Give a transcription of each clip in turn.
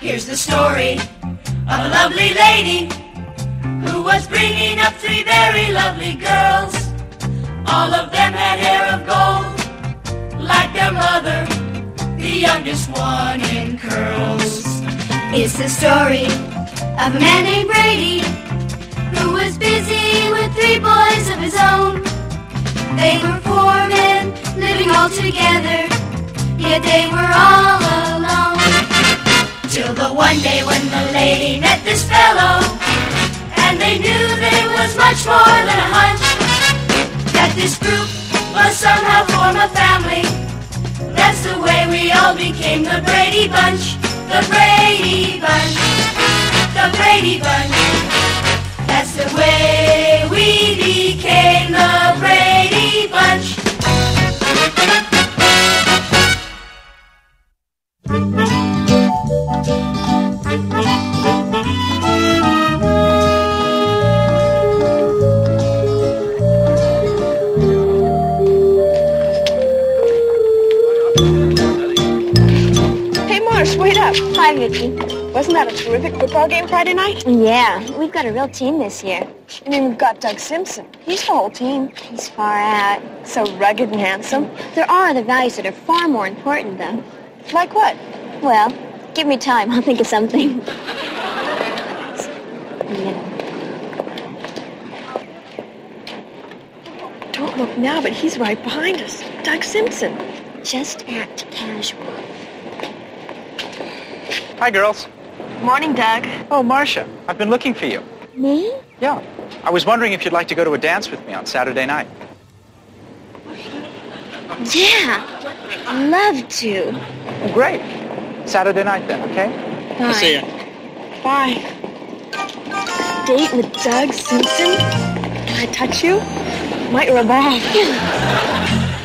Here's the story of a lovely lady who was bringing up three very lovely girls. All of them had hair of gold, like their mother, the youngest one in curls. It's the story of a man named Brady who was busy with three boys of his own. They were four men living all together, yet they were all alone. Till the one day when the lady met this fellow, and they knew that it was much more than a hunch, that this group must somehow form a family. That's the way we all became the Brady Bunch. The Brady Bunch. The Brady Bunch. That's the way we became the Brady Bunch. Wait up. Hi, Vicky. Wasn't that a terrific football game Friday night? Yeah, we've got a real team this year. I mean, we've got Doug Simpson. He's the whole team. He's far out. So rugged and handsome. There are other values that are far more important, though. Like what? Well, give me time. I'll think of something. Don't look now, but he's right behind us. Doug Simpson. Just act casual. Hi, girls. Morning, Doug. Oh, Marcia, I've been looking for you. Me? Yeah. I was wondering if you'd like to go to a dance with me on Saturday night. Yeah, love to. Oh, great. Saturday night then, okay? Bye. I'll see you. Bye. Date with Doug Simpson? Can I touch you? Might rub off.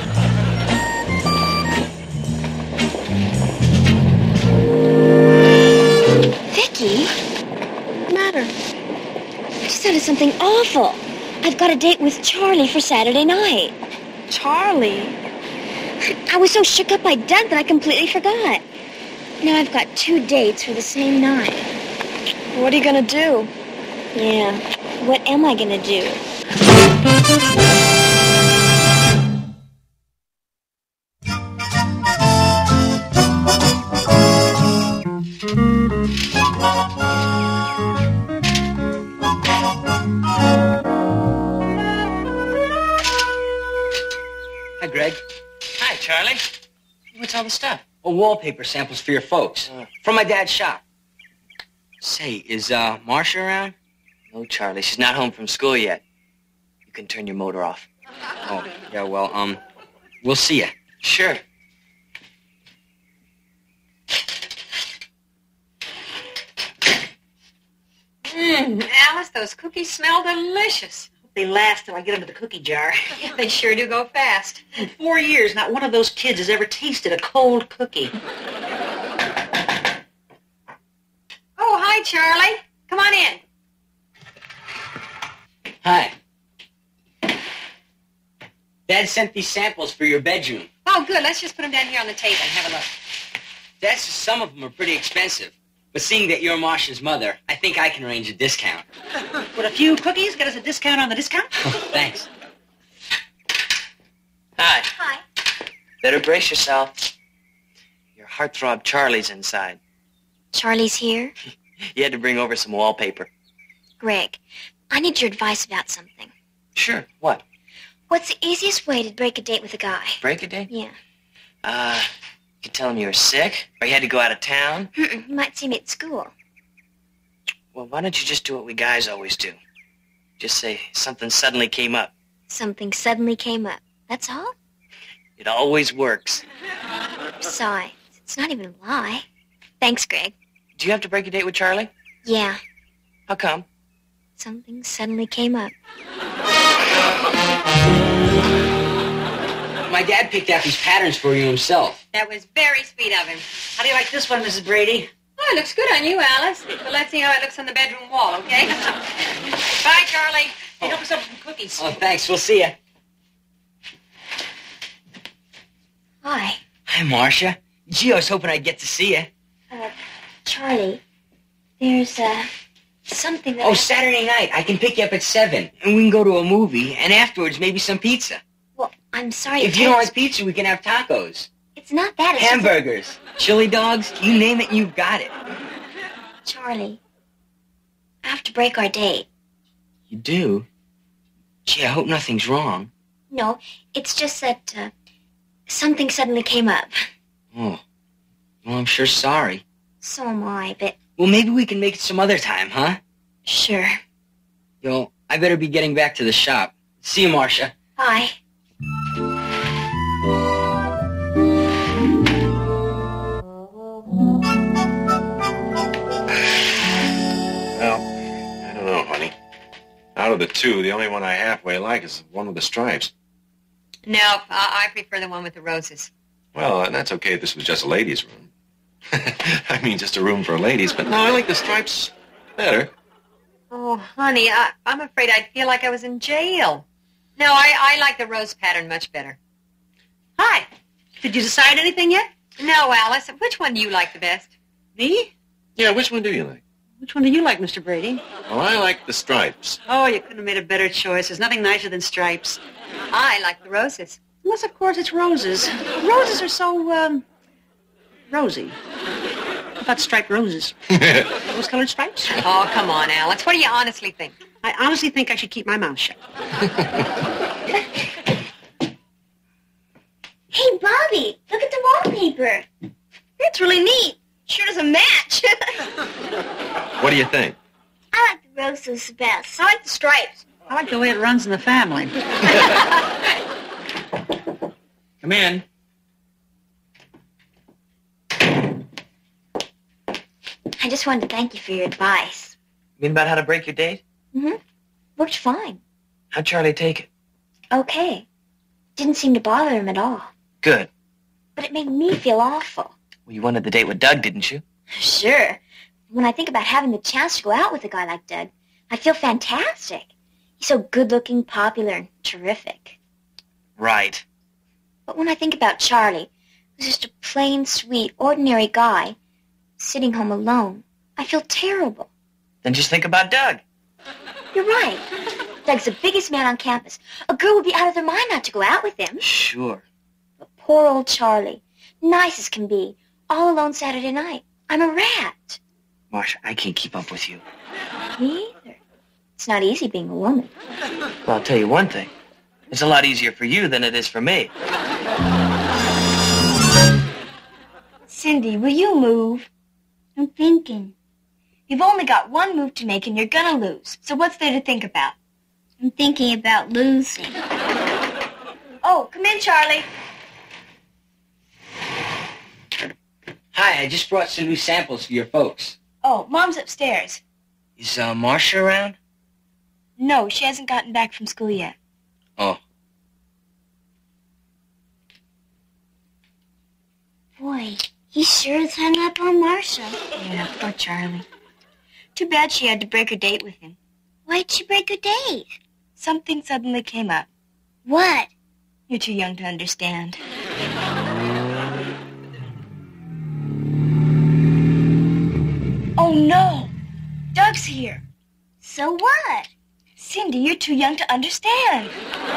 Vicky? What's the matter? I just thought of something awful. I've got a date with Charlie for Saturday night. Charlie? I was so shook up by Doug that I completely forgot. Now I've got 2 dates for the same night. What are you gonna do? Yeah, what am I gonna do? Hi, Greg. Hi, Charlie. What's all the stuff? Oh, wallpaper samples for your folks. From my dad's shop. Say, is Marcia around? No, Charlie. She's not home from school yet. You can turn your motor off. Oh, yeah, well, we'll see ya. Sure. Alice, those cookies smell delicious. They last till I get them to the cookie jar. Yeah, they sure do go fast. In 4 years, not one of those kids has ever tasted a cold cookie. Oh, hi, Charlie. Come on in. Hi. Dad sent these samples for your bedroom. Oh, good. Let's just put them down here on the table and have a look. Dad says some of them are pretty expensive. But seeing that you're Marcia's mother, I think I can arrange a discount. Would a few cookies get us a discount on the discount? Thanks. Hi. Hi. Better brace yourself. Your heartthrob Charlie's inside. Charlie's here? You had to bring over some wallpaper. Greg, I need your advice about something. Sure. What? What's the easiest way to break a date with a guy? Break a date? Yeah. You could tell him you were sick, or you had to go out of town. You might see me at school. Well, why don't you just do what we guys always do? Just say something suddenly came up. Something suddenly came up. That's all? It always works. Besides, it's not even a lie. Thanks, Greg. Do you have to break a date with Charlie? Yeah. How come? Something suddenly came up. My dad picked out these patterns for you himself. That was very sweet of him. How do you like this one, Mrs. Brady? Oh, it looks good on you, Alice. But let's see how it looks on the bedroom wall, okay? Bye, Charlie. Hey, help us up with some cookies. Oh, thanks. We'll see ya. Hi. Hi, Marcia. Gee, I was hoping I'd get to see you. Charlie, there's, something that Oh, Saturday night. I can pick you up at 7, and we can go to a movie, and afterwards maybe some pizza. Well, I'm sorry. If you don't like pizza, we can have tacos. It's not that. It's Hamburgers, chili dogs, you name it, you've got it. Charlie, I have to break our date. You do? Gee, I hope nothing's wrong. No, it's just that, something suddenly came up. Oh. Well, I'm sure sorry. So am I, but... Well, maybe we can make it some other time, huh? Sure. Yo, I better be getting back to the shop. See you, Marcia. Bye. Well, I don't know, honey. Out of the two, the only one I halfway like is the one with the stripes. No, I prefer the one with the roses. Well, and that's okay if this was just a ladies' room. I mean, just a room for ladies. But no, I like the stripes better. Oh, honey, I'm afraid I'd feel like I was in jail. No, I like the rose pattern much better. Hi. Did you decide anything yet? No, Alice, which one do you like the best? Me? Yeah, which one do you like? Which one do you like, Mr. Brady? Well, I like the stripes. Oh, you couldn't have made a better choice. There's nothing nicer than stripes. I like the roses. Unless, of course, it's roses. Roses are so, rosy. How about striped roses? Rose-colored stripes? Oh, come on, Alice. What do you honestly think? I honestly think I should keep my mouth shut. Hey, Bobby, look at the wallpaper. That's really neat. Sure doesn't match. What do you think? I like the roses the best. I like the stripes. I like the way it runs in the family. Come in. I just wanted to thank you for your advice. You mean about how to break your date? Mm-hmm. Worked fine. How'd Charlie take it? Okay. Didn't seem to bother him at all. Good. But it made me feel awful. Well, you wanted the date with Doug, didn't you? Sure. When I think about having the chance to go out with a guy like Doug, I feel fantastic. He's so good-looking, popular, and terrific. Right. But when I think about Charlie, who's just a plain, sweet, ordinary guy, sitting home alone, I feel terrible. Then just think about Doug. You're right. Doug's the biggest man on campus. A girl would be out of their mind not to go out with him. Sure. But poor old Charlie, nice as can be, all alone Saturday night. I'm a rat. Marcia, I can't keep up with you. Me either. It's not easy being a woman. Well, I'll tell you one thing. It's a lot easier for you than it is for me. Cindy, will you move? I'm thinking. You've only got one move to make and you're gonna lose. So what's there to think about? I'm thinking about losing. Oh, come in, Charlie. Hi, I just brought some new samples for your folks. Oh, Mom's upstairs. Is Marcia around? No, she hasn't gotten back from school yet. Oh. Boy, he sure is hung up on Marcia. Yeah, poor Charlie. Too bad she had to break her date with him. Why'd she break her date? Something suddenly came up. What? You're too young to understand. Oh, no. Doug's here. So what? Cindy, you're too young to understand.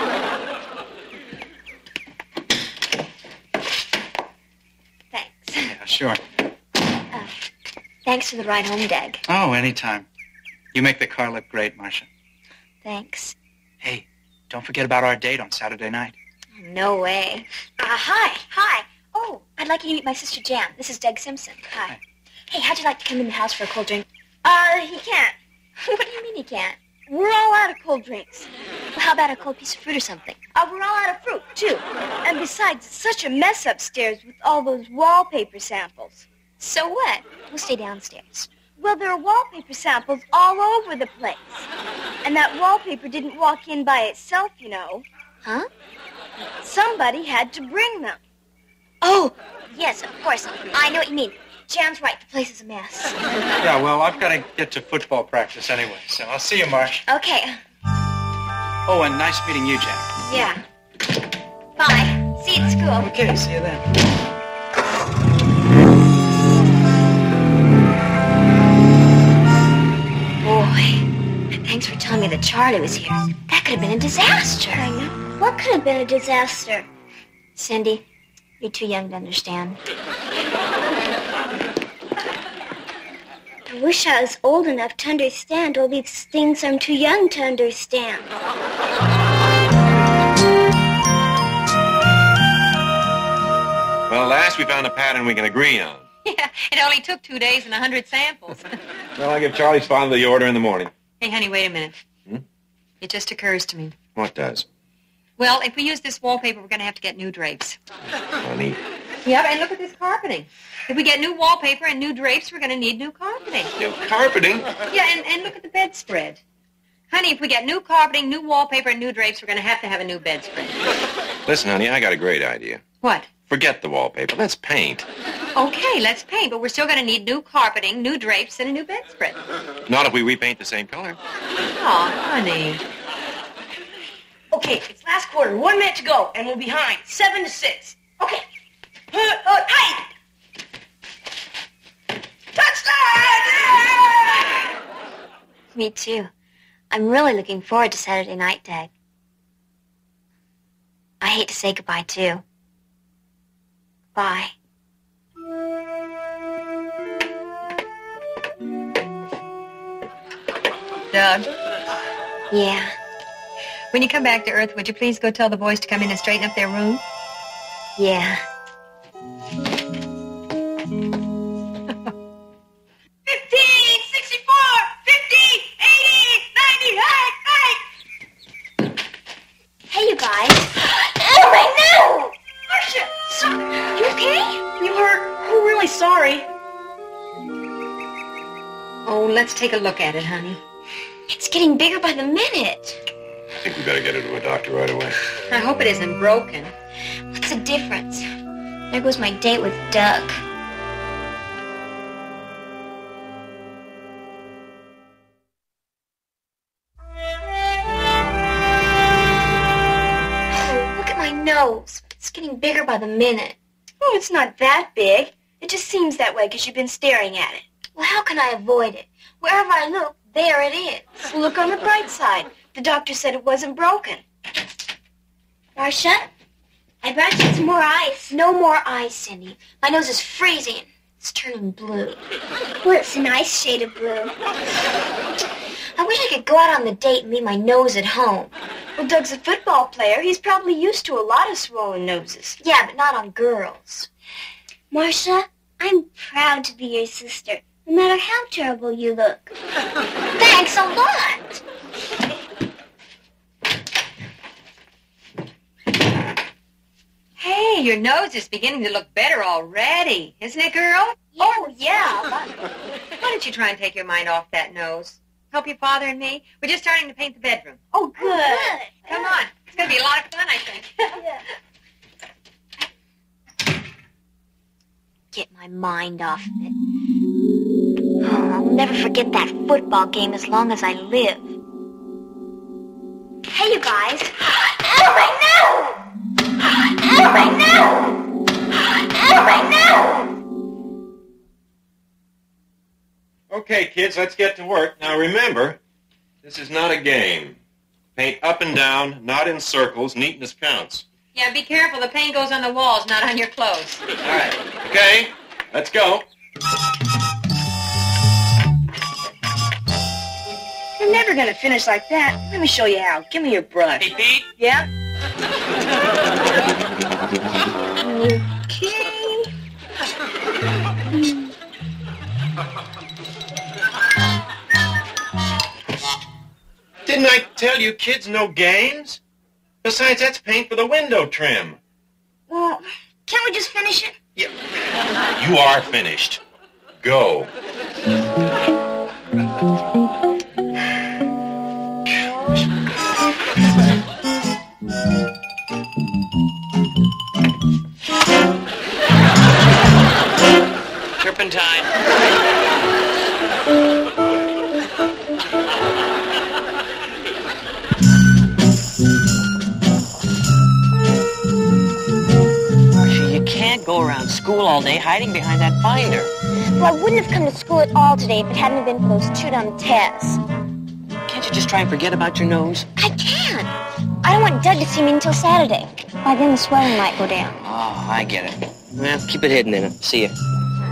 Thanks. Yeah, sure. Thanks for the ride home, Doug. Oh, anytime. You make the car look great, Marcia. Thanks. Hey, don't forget about our date on Saturday night. No way. Hi. Oh, I'd like you to meet my sister Jan. This is Doug Simpson. Hi. Hey, how'd you like to come in the house for a cold drink? He can't. What do you mean he can't? We're all out of cold drinks. Well, how about a cold piece of fruit or something? We're all out of fruit, too. And besides, it's such a mess upstairs with all those wallpaper samples. So what? We'll stay downstairs. Well, there are wallpaper samples all over the place. And that wallpaper didn't walk in by itself, you know. Huh? Somebody had to bring them. Oh, yes, of course. I know what you mean. Jan's right. The place is a mess. Yeah, well, I've got to get to football practice anyway, so I'll see you, Marsh. Okay. Oh, and nice meeting you, Jan. Yeah. Bye. See you at school. Okay, see you then. that Charlie was here. That could have been a disaster. I know. What could have been a disaster? Cindy, you're too young to understand. I wish I was old enough to understand all these things I'm too young to understand. Well, at last we found a pattern we can agree on. Yeah, it only took 2 days and 100 samples. Well, I'll give Charlie's father the order in the morning. Hey, honey, wait a minute. It just occurs to me. What does? Well, if we use this wallpaper, we're going to have to get new drapes. Honey. Yep, and look at this carpeting. If we get new wallpaper and new drapes, we're going to need new carpeting. New carpeting? Yeah, and look at the bedspread. Honey, if we get new carpeting, new wallpaper, and new drapes, we're going to have a new bedspread. Listen, honey, I got a great idea. What? Forget the wallpaper. Let's paint. Okay, let's paint, but we're still going to need new carpeting, new drapes, and a new bedspread. Not if we repaint the same color. Oh, honey. Okay, it's last quarter. 1 minute to go, and we're behind. 7-6. Okay. Hey! Touchdown! Me too. I'm really looking forward to Saturday night, Dag. I hate to say goodbye, too. Bye. Doug? Yeah. When you come back to Earth, would you please go tell the boys to come in and straighten up their room? Yeah. 64, 50, 80, 90, hey! Hey, you guys. Oh, my nose! Marcia! You okay? You hurt? I'm really sorry. Oh, let's take a look at it, honey. It's getting bigger by the minute. I think we better get her to a doctor right away. I hope it isn't broken. What's the difference? There goes my date with Doug. Oh, look at my nose. It's getting bigger by the minute. Oh, it's not that big. It just seems that way because you've been staring at it. Well, how can I avoid it? Wherever I look, there it is. Well, look on the bright side. The doctor said it wasn't broken. Marcia, I brought you some more ice. No more ice, Cindy. My nose is freezing. It's turning blue. Well, it's a nice shade of blue. I wish I could go out on the date and leave my nose at home. Well, Doug's a football player. He's probably used to a lot of swollen noses. Yeah, but not on girls. Marcia, I'm proud to be your sister, no matter how terrible you look. Thanks a lot. Hey, your nose is beginning to look better already, isn't it, girl? Oh, yeah. Why don't you try and take your mind off that nose? Help your father and me? We're just starting to paint the bedroom. Oh, good. Come on. It's going to be a lot of fun, I think. Yeah. Get my mind off of it. Oh, I'll never forget that football game as long as I live. Hey, you guys. Oh, my nose! Oh, my nose! Oh, my nose! Okay, kids, let's get to work. Now, remember, this is not a game. Paint up and down, not in circles. Neatness counts. Yeah, be careful. The paint goes on the walls, not on your clothes. All right. Okay, let's go. You're never going to finish like that. Let me show you how. Give me your brush. Hey, Pete? Yeah? Didn't I tell you kids no games? Besides, that's paint for the window trim. Well, can't we just finish it? Yeah. You are finished. Go. Turpentine. You can't go around school all day hiding behind that binder. Well, I wouldn't have come to school at all today if it hadn't been for those two dumb tests. Can't you just try and forget about your nose? I can't. I don't want Doug to see me until Saturday. By then the swelling might go down. Oh, I get it. Well, keep it hidden then. See ya.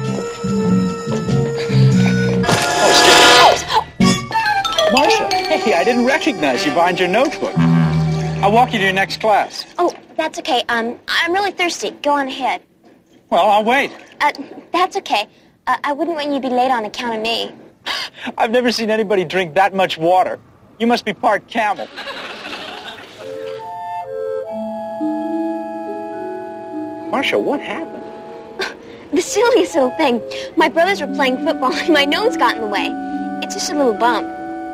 Marcia, hey, I didn't recognize you behind your notebook. I'll walk you to your next class. Oh, that's okay. I'm really thirsty. Go on ahead. Well, I'll wait. That's okay. I wouldn't want you to be late on account of me. I've never seen anybody drink that much water. You must be part camel. Marcia, what happened? The silliest little thing. My brothers were playing football and my nose got in the way. It's just a little bump.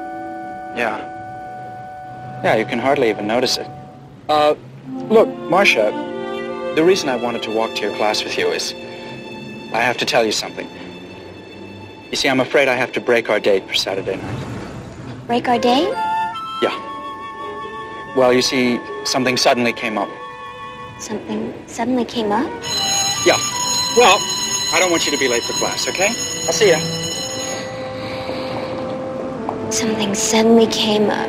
Yeah, you can hardly even notice it. Look, Marcia, the reason I wanted to walk to your class with you is I have to tell you something. You see, I'm afraid I have to break our date for Saturday night. Break our date? Yeah. Well, you see, something suddenly came up. Something suddenly came up? Yeah. Well, I don't want you to be late for class, okay? I'll see ya. Something suddenly came up.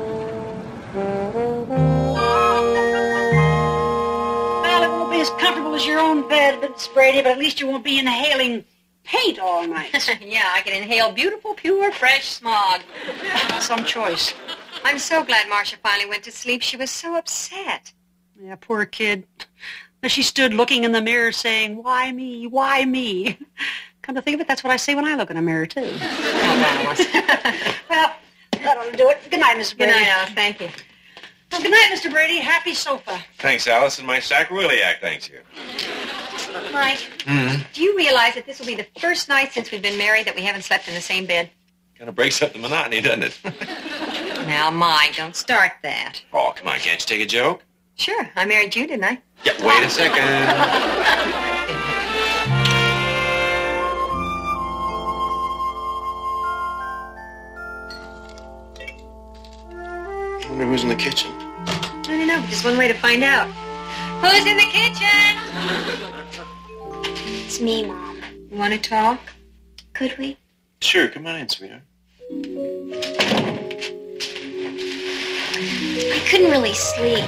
Well, it won't be as comfortable as your own bed, Miss Brady, but at least you won't be inhaling paint all night. Yeah, I can inhale beautiful, pure, fresh smog. Some choice. I'm so glad Marcia finally went to sleep. She was so upset. Yeah, poor kid. As she stood looking in the mirror saying, why me, why me? Come to think of it, that's what I say when I look in a mirror, too. Well, that ought to do it. Good night, Mr. Brady. Good night, Alice. Thank you. Well, good night, Mr. Brady. Happy sofa. Thanks, Alice, and my sacroiliac thanks you. Mike, do you realize that this will be the first night since we've been married that we haven't slept in the same bed? Kind of breaks up the monotony, doesn't it? Now, Mike, don't start that. Oh, come on, can't you take a joke? Sure, I married you, didn't I? Yeah, wait a second. I wonder who's in the kitchen. I don't know, but there's one way to find out. Who's in the kitchen? It's me, Mom. You want to talk? Could we? Sure, come on in, sweetheart. I couldn't really sleep.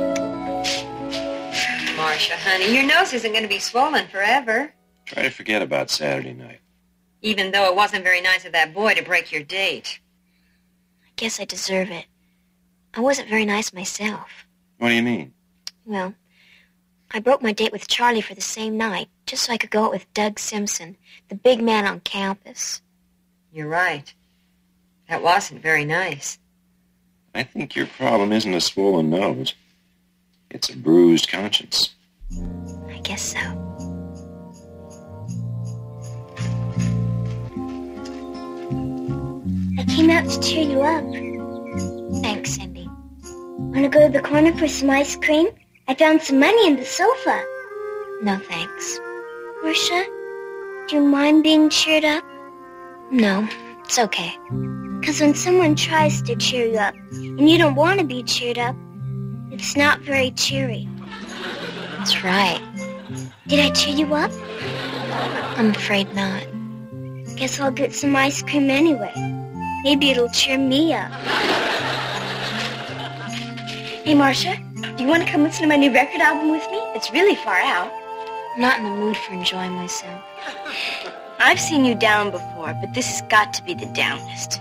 Marcia, honey, your nose isn't going to be swollen forever. Try to forget about Saturday night. Even though it wasn't very nice of that boy to break your date. I guess I deserve it. I wasn't very nice myself. What do you mean? Well, I broke my date with Charlie for the same night, just so I could go out with Doug Simpson, the big man on campus. You're right. That wasn't very nice. I think your problem isn't a swollen nose. It's a bruised conscience. I guess so. I came out to cheer you up. Thanks, Cindy. Want to go to the corner for some ice cream? I found some money in the sofa. No, thanks. Marcia, do you mind being cheered up? No, it's okay. Because when someone tries to cheer you up and you don't want to be cheered up, it's not very cheery. That's right. Did I cheer you up? I'm afraid not. Guess I'll get some ice cream anyway. Maybe it'll cheer me up. Hey, Marcia, do you want to come listen to my new record album with me? It's really far out. I'm not in the mood for enjoying myself. I've seen you down before, but this has got to be the downest.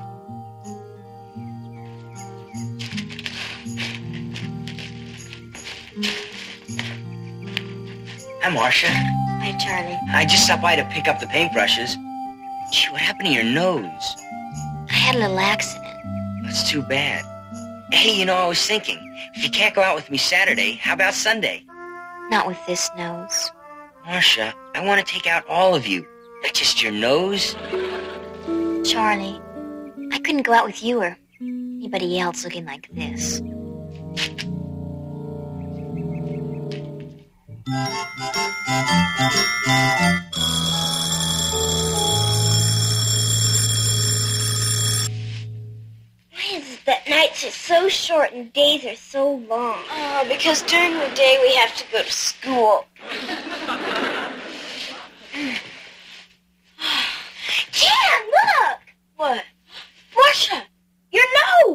Hi, Marcia. Hi, Charlie. I just stopped by to pick up the paintbrushes. Gee, what happened to your nose? I had a little accident. That's too bad. Hey, I was thinking, if you can't go out with me Saturday, how about Sunday? Not with this nose. Marcia, I want to take out all of you, not just your nose. Charlie, I couldn't go out with you or anybody else looking like this. Why is it that nights are so short and days are so long? Oh, because during the day we have to go to school. Jan, look! What? Marcia, your nose!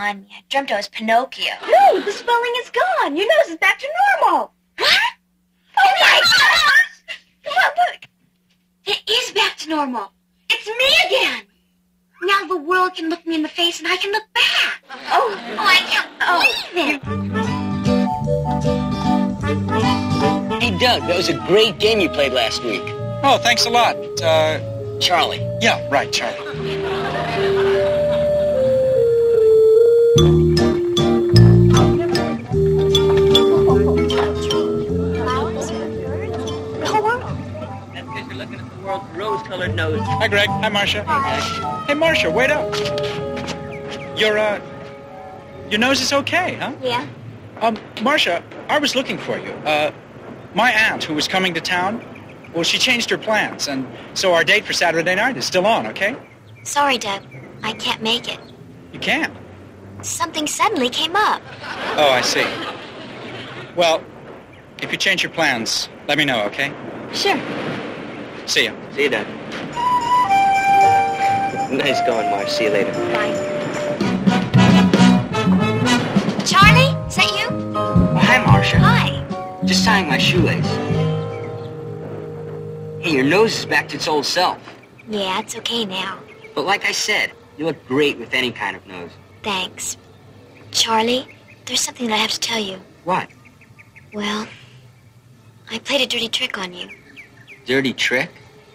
remind me. I dreamt I was Pinocchio. No, the swelling is gone. Your nose is back to normal. What? Oh, my gosh! Look. It is back to normal. It's me again. Now the world can look me in the face and I can look back. Oh, I can't believe it. Hey, Doug, that was a great game you played last week. Oh, thanks a lot. Charlie. Yeah, right, Charlie. That's because you're looking at the world's rose-colored nose. Hi, Greg. Hi, Marcia. Hey, Marcia, wait up. Your nose is okay, huh? Yeah? Marcia, I was looking for you. My aunt, who was coming to town, well, she changed her plans, and so our date for Saturday night is still on, okay? Sorry, Doug. I can't make it. You can't. Something suddenly came up. Oh, I see. Well, if you change your plans, let me know, okay? Sure. See ya. See you, Doug. Nice going, Marge. See you later. Bye. Charlie, is that you? Oh, hi, Marcia. Hi. Just tying my shoelace. Hey, your nose is back to its old self. Yeah, it's okay now. But like I said, you look great with any kind of nose. Thanks. Charlie, there's something that I have to tell you. What? Well, I played a dirty trick on you. Dirty trick?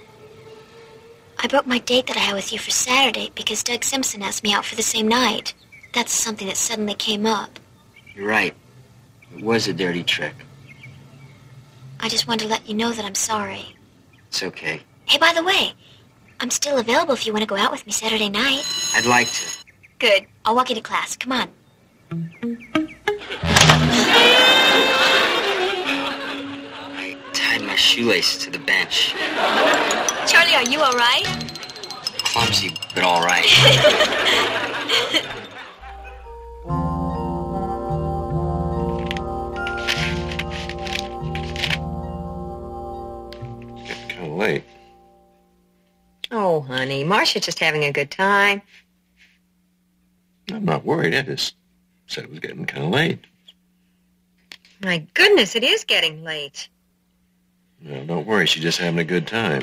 I broke my date that I had with you for Saturday because Doug Simpson asked me out for the same night. That's something that suddenly came up. You're right. It was a dirty trick. I just wanted to let you know that I'm sorry. It's okay. Hey, by the way, I'm still available if you want to go out with me Saturday night. I'd like to. Good. I'll walk you to class. Come on. I tied my shoelace to the bench. Charlie, are you all right? Clumsy, but all right. Getting kind of late. Oh, honey, Marcia's just having a good time. I'm not worried. I just said it was getting kind of late. My goodness, it is getting late. No, don't worry. She's just having a good time.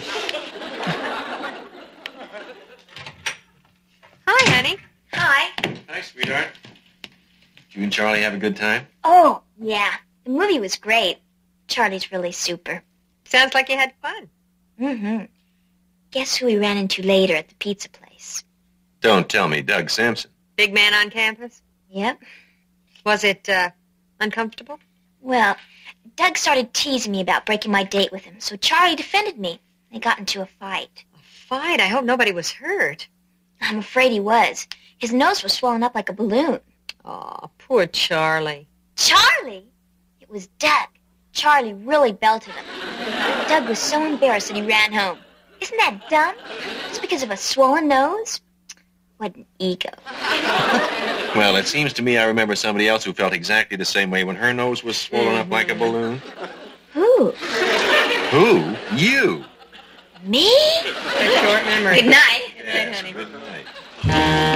Hi, honey. Hi. Hi, sweetheart. Did you and Charlie have a good time? Oh, yeah. The movie was great. Charlie's really super. Sounds like you had fun. Mm-hmm. Guess who we ran into later at the pizza place? Don't tell me. Doug Simpson. Big man on campus? Yep. Was it, uncomfortable? Well, Doug started teasing me about breaking my date with him, so Charlie defended me. They got into a fight. A fight? I hope nobody was hurt. I'm afraid he was. His nose was swollen up like a balloon. Oh, poor Charlie. Charlie? It was Doug. Charlie really belted him. Doug was so embarrassed that he ran home. Isn't that dumb? Just because of a swollen nose? What an ego. Well, it seems to me I remember somebody else who felt exactly the same way when her nose was swollen up like a balloon. Who? Who? You. Me? A short memory. Good night. Yes, honey. good night.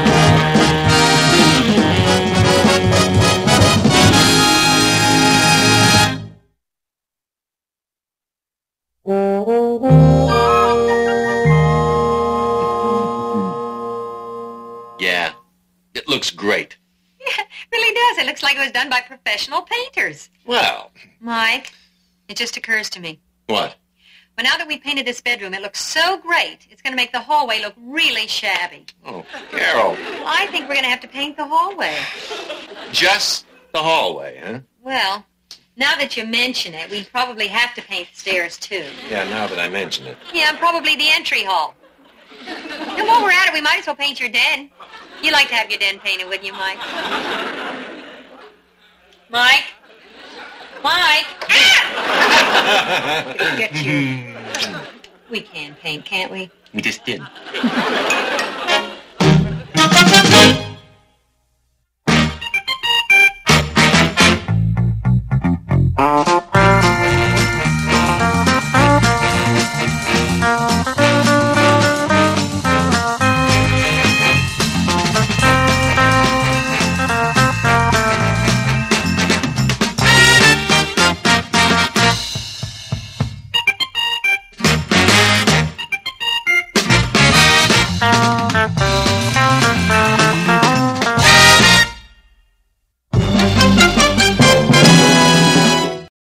Yeah, it looks great. Yeah, it really does. It looks like it was done by professional painters. Well, Mike, it just occurs to me. what? Well, now that we painted this bedroom, it looks so great. It's going to make the hallway look really shabby. Oh, Carol, Well, I think we're going to have to paint the hallway. just the hallway, huh? Well, now that you mention it, we'd probably have to paint the stairs, too. Yeah, now that I mention it. Yeah, and probably the entry hall. And while we're at it, we might as well paint your den. You like to have your den painted, wouldn't you, Mike? Mike? Mike! Ah! Get your... We can paint, can't we? We just did.